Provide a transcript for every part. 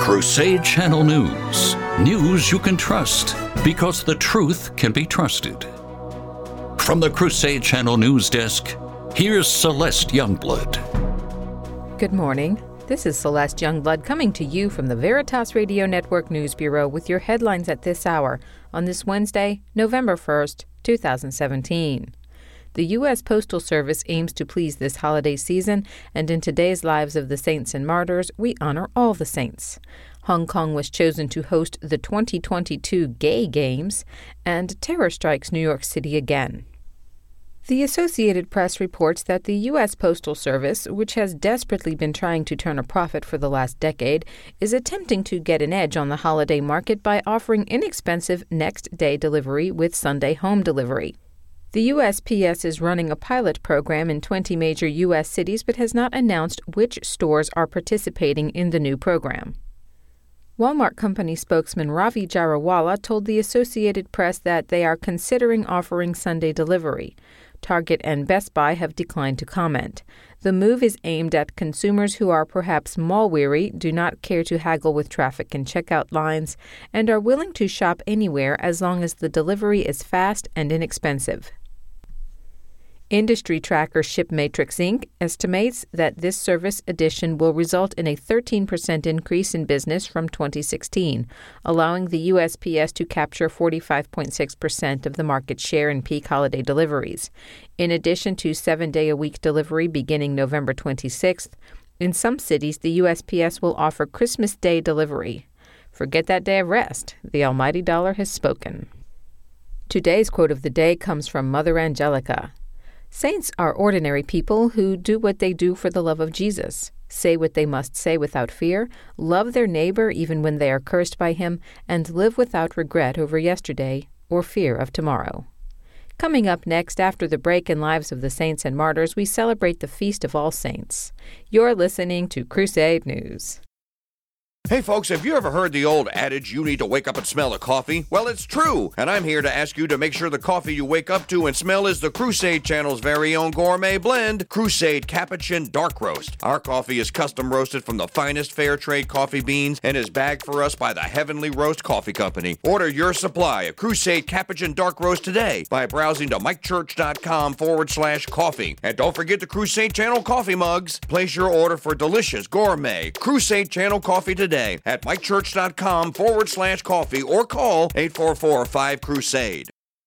Crusade Channel News. News you can trust because the truth can be trusted. From the Crusade Channel News Desk, here's Celeste Youngblood. Good morning. This is Celeste Youngblood coming to you from the Veritas Radio Network News Bureau with your headlines at this hour on this Wednesday, November 1st, 2017. The U.S. Postal Service aims to please this holiday season, and in today's Lives of the Saints and Martyrs, we honor all the saints. Hong Kong was chosen to host the 2022 Gay Games, and terror strikes New York City again. The Associated Press reports that the U.S. Postal Service, which has desperately been trying to turn a profit for the last decade, is attempting to get an edge on the holiday market by offering inexpensive next-day delivery with Sunday home delivery. The USPS is running a pilot program in 20 major U.S. cities but has not announced which stores are participating in the new program. Walmart company spokesman Ravi Jariwala told the Associated Press that they are considering offering Sunday delivery. Target and Best Buy have declined to comment. The move is aimed at consumers who are perhaps mall-weary, do not care to haggle with traffic and checkout lines, and are willing to shop anywhere as long as the delivery is fast and inexpensive. Industry tracker ShipMatrix Inc. estimates that this service addition will result in a 13% increase in business from 2016, allowing the USPS to capture 45.6% of the market share in peak holiday deliveries. In addition to 7-day-a-week delivery beginning November 26th, in some cities the USPS will offer Christmas Day delivery. Forget that day of rest. The almighty dollar has spoken. Today's quote of the day comes from Mother Angelica. Saints are ordinary people who do what they do for the love of Jesus, say what they must say without fear, love their neighbor even when they are cursed by him, and live without regret over yesterday or fear of tomorrow. Coming up next, after the break in Lives of the Saints and Martyrs, we celebrate the Feast of All Saints. You're listening to Crusade News. Hey folks, have you ever heard the old adage, you need to wake up and smell the coffee? Well, it's true, and I'm here to ask you to make sure the coffee you wake up to and smell is the Crusade Channel's very own gourmet blend, Crusade Capuchin Dark Roast. Our coffee is custom roasted from the finest fair trade coffee beans and is bagged for us by the Heavenly Roast Coffee Company. Order your supply of Crusade Capuchin Dark Roast today by browsing to mikechurch.com/coffee. And don't forget the Crusade Channel coffee mugs. Place your order for delicious gourmet Crusade Channel coffee today at mikechurch.com/coffee or call 844-5-CRUSADE.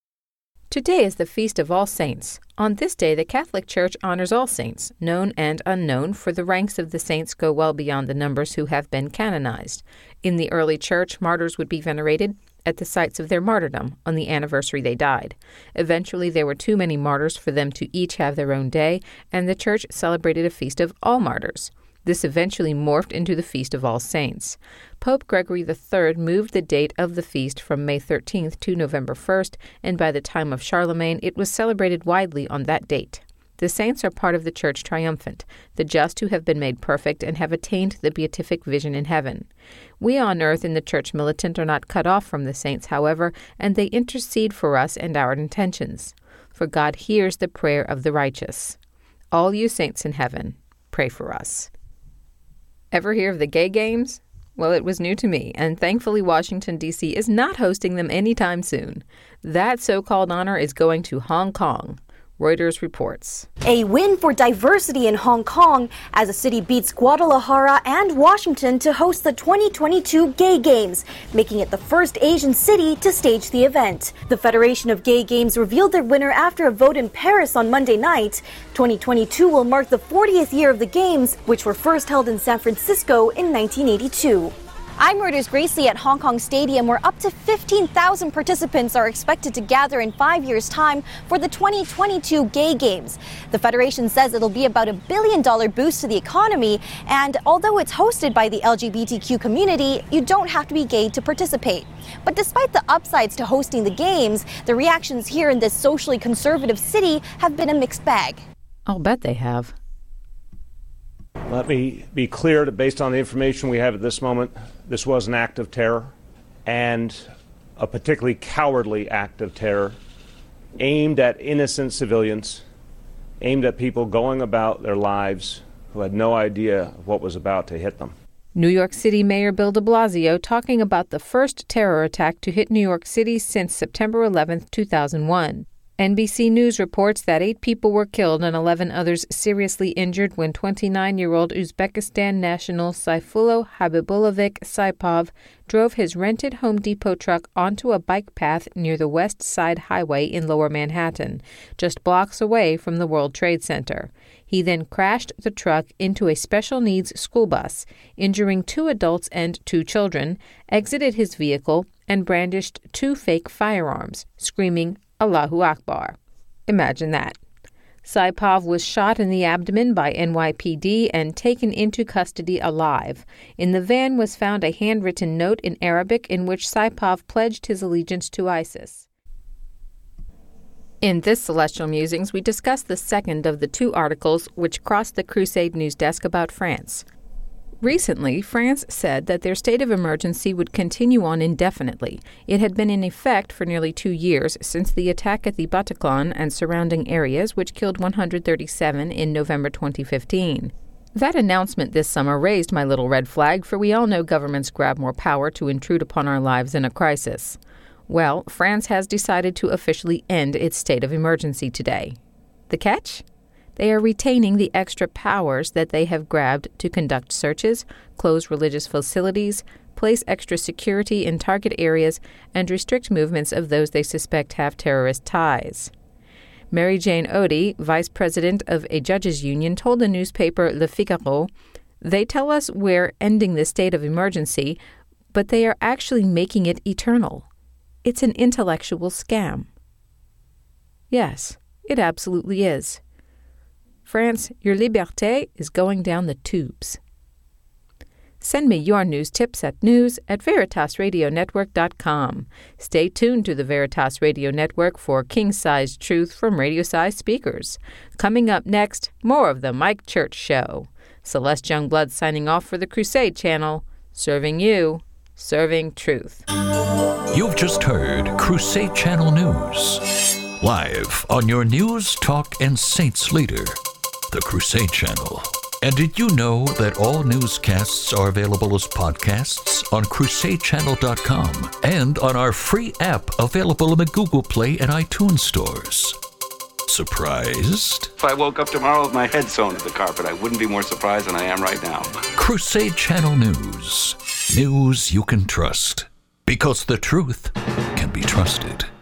Today is the Feast of All Saints. On this day, the Catholic Church honors all saints, known and unknown, for the ranks of the saints go well beyond the numbers who have been canonized. In the early Church, martyrs would be venerated at the sites of their martyrdom on the anniversary they died. Eventually, there were too many martyrs for them to each have their own day, and the Church celebrated a feast of all martyrs. This eventually morphed into the Feast of All Saints. Pope Gregory III moved the date of the feast from May 13th to November 1st, and by the time of Charlemagne, it was celebrated widely on that date. The saints are part of the Church triumphant, the just who have been made perfect and have attained the beatific vision in heaven. We on earth in the Church militant are not cut off from the saints, however, and they intercede for us and our intentions. For God hears the prayer of the righteous. All you saints in heaven, pray for us. Ever hear of the Gay Games? Well, it was new to me, and thankfully Washington, D.C. is not hosting them anytime soon. That so-called honor is going to Hong Kong. Reuters reports. A win for diversity in Hong Kong as the city beats Guadalajara and Washington to host the 2022 Gay Games, making it the first Asian city to stage the event. The Federation of Gay Games revealed their winner after a vote in Paris on Monday night. 2022 will mark the 40th year of the Games, which were first held in San Francisco in 1982. I'm Reuters' Gracie at Hong Kong Stadium, where up to 15,000 participants are expected to gather in 5 years' time for the 2022 Gay Games. The Federation says it'll be about $1 billion boost to the economy, and although it's hosted by the LGBTQ community, you don't have to be gay to participate. But despite the upsides to hosting the Games, the reactions here in this socially conservative city have been a mixed bag. I'll bet they have. Let me be clear that based on the information we have at this moment, this was an act of terror, and a particularly cowardly act of terror aimed at innocent civilians, aimed at people going about their lives who had no idea of what was about to hit them. New York City Mayor Bill de Blasio talking about the first terror attack to hit New York City since September 11, 2001. NBC News reports that 8 people were killed and 11 others seriously injured when 29-year-old Uzbekistan national Saifullo Habibullaevich Saipov drove his rented Home Depot truck onto a bike path near the West Side Highway in Lower Manhattan, just blocks away from the World Trade Center. He then crashed the truck into a special needs school bus, injuring 2 adults and 2 children, exited his vehicle, and brandished 2 fake firearms, screaming, "Allahu Akbar." Imagine that. Saipov was shot in the abdomen by NYPD and taken into custody alive. In the van was found a handwritten note in Arabic in which Saipov pledged his allegiance to ISIS. In this Celestial Musings, we discuss the second of the 2 articles which crossed the Crusade news desk about France. Recently, France said that their state of emergency would continue on indefinitely. It had been in effect for nearly 2 years since the attack at the Bataclan and surrounding areas, which killed 137 in November 2015. That announcement this summer raised my little red flag, for we all know governments grab more power to intrude upon our lives in a crisis. Well, France has decided to officially end its state of emergency today. The catch? They are retaining the extra powers that they have grabbed to conduct searches, close religious facilities, place extra security in target areas, and restrict movements of those they suspect have terrorist ties. Mary Jane Odie, vice president of a judges' union, told the newspaper Le Figaro, "They tell us we're ending the state of emergency, but they are actually making it eternal. It's an intellectual scam." Yes, it absolutely is. France, your liberté is going down the tubes. Send me your news tips at news@veritasradionetwork.com. Stay tuned to the Veritas Radio Network for king-sized truth from radio-sized speakers. Coming up next, more of the Mike Church Show. Celeste Youngblood signing off for the Crusade Channel. Serving you, serving truth. You've just heard Crusade Channel News. Live on your news, talk, and saints leader, the Crusade Channel. And did you know that all newscasts are available as podcasts on crusadechannel.com and on our free app available in the Google Play and iTunes stores? Surprised? If I woke up tomorrow with my head sewn to the carpet, I wouldn't be more surprised than I am right now. Crusade Channel News. News you can trust. Because the truth can be trusted.